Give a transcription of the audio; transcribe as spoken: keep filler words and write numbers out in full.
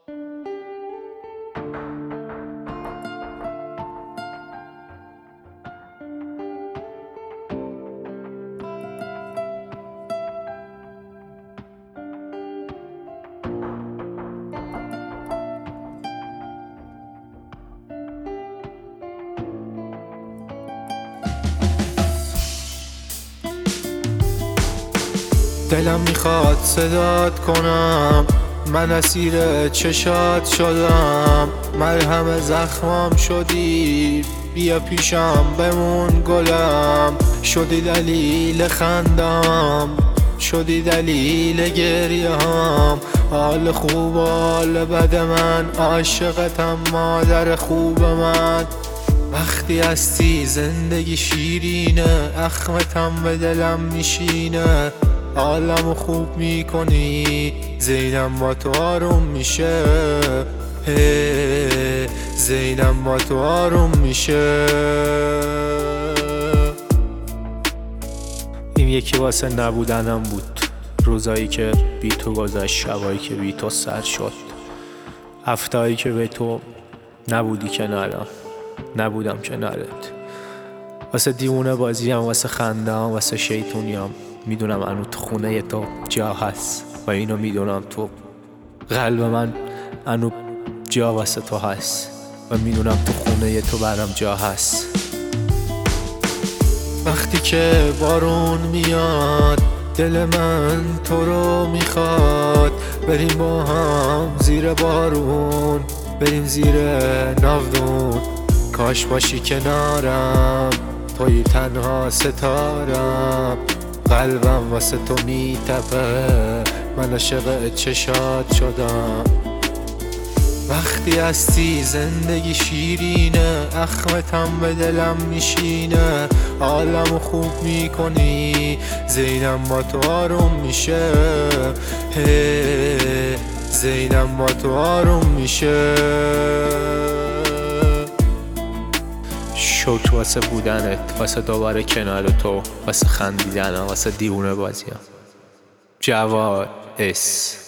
دلم میخواد صدات کنم، من اسیر چشات شدم، مرهم زخمام شدی، بیا پیشم بمون گلم. شدی دلیل خندم، شدی دلیل گریه‌ام، حال خوب و حال بد من، عاشقتم مادر خوب من. وقتی هستی زندگی شیرینه، اخمتم به دلم میشینه، حالمو خوب میکنی، ذهنم با تو آروم میشه، هی ذهنم با تو آروم میشه. این یکی واسه نبودنم بود، روزایی که بی تو گذشت، شبایی که بی تو سر شد، هفتهایی که به تو نبودی کنارم، نبودم کنارت. واسه دیوونه بازیم، واسه خندم، واسه شیطونیم، میدونم انو تو خونه تو جا هست و اینو میدونم تو قلب من انو جا واسه تو هست و میدونم تو خونه تو برام جا هست. وقتی که بارون میاد دل من تو رو میخواد، بریم با هم زیر بارون، بریم زیر ناودون، کاش باشی کنارم، توی تنها ستارم، قلبم واسه تو میتپه، من عاشق چشات شدم. وقتی هستی زندگی شیرینه، اخمتم به دلم میشینه، حالمو خوب میکنی، ذهنم با تو آروم میشه، هی ذهنم با تو آروم میشه. شکر واسه بودنت، واسه دوباره کنار تو، واسه خندیدنم، واسه دیوونه بازیم. جواد اس